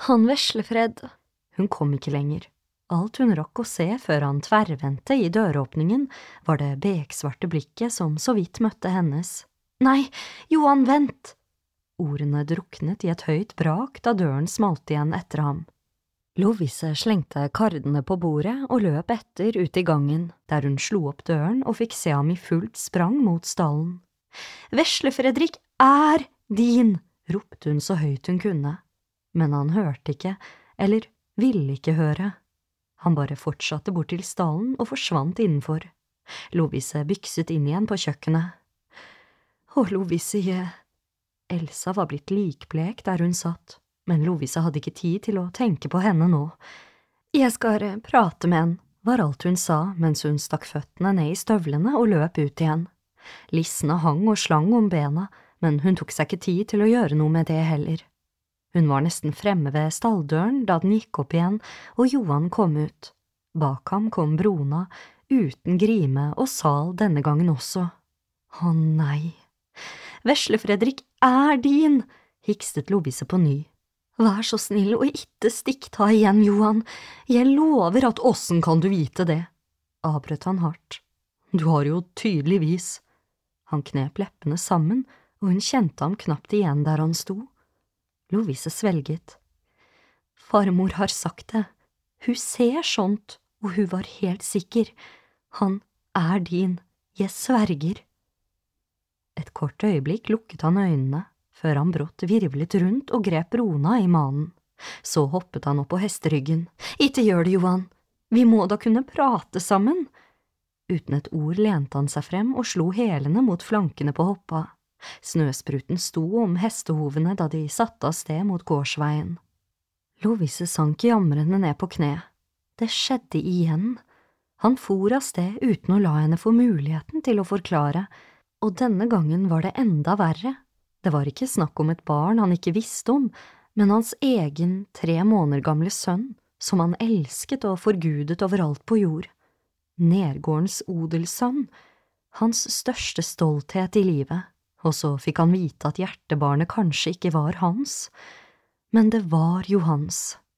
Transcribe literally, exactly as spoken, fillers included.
Han Veslefred. Hun kom ikke lenger. Alt hun rakk å se før han tverrvendte i døråpningen, var det beksvarte blikket som så vidt møtte hennes. Nei, Johan, vent! Ordene druknet i et høyt brak da døren smalt igjen etter ham. Lovise slengte kardene på bordet og løp etter ut i gangen, der hun slo opp døren og fikk se ham i fullt sprang mot stallen. Veslefredrik er din, ropte hun så høyt hun kunne. Men han hørte ikke, eller ville ikke høre. Han bare fortsatte bort til stallen og forsvant innenfor. Lovise bykset inn igjen på kjøkkenet. Å, Lovise, jeg... Elsa var blitt likblek der hun satt, men Lovise hadde ikke tid til å tenke på henne nå. Jeg skal prate med henne, var alt hun sa mens hun stakk føttene ned i støvlene og løp ut igjen. Lissene hang og slang om bena, men hun tok seg ikke tid til å gjøre noe med det heller. Hun var nesten fremme ved stalldøren da den gikk opp igjen, og Johan kom ut. Bak ham kom Brona, uten grime og sal denne gangen også. Å nei! Veslefredrik er din, hikstet Lovise på ny. Vær så snill og ikke stikk ta igjen, Johan. Jeg lover at åssen kan du vite det, avbrøt han hardt. Du har jo tydeligvis. Han knep leppene sammen, og hun kjente ham knapt igjen der han sto. Lovise svelget. Farmor har sagt det. Hun ser sånt, og hun var helt sikker. Han er din, jeg sverger. Et kort øyeblikk lukket han øynene, før han brått virvlet rundt og grep Brona i manen. Så hoppet han opp på hesteryggen. Ikke gjør det, Johan. Vi må da kunne prate sammen. Uten et ord lente han seg frem og slo hælene mot flankene på hoppa. Snøspruten sto om hestehovene da de satte av sted mot gårdsveien. Lovise sank jamrende ned på kne. Det skjedde igjen. Han for av sted uten å la henne få muligheten til å forklare, og denne gangen var det enda verre. Det var ikke snakk om et barn han ikke visste om, men hans egen tre måneder gamle sønn, som han elsket og forgudet overalt på jord. Nergårdens odelssønn, hans største stolthet i livet. Og så fikk han vite at hjertebarnet kanskje ikke var hans, men det var Johans.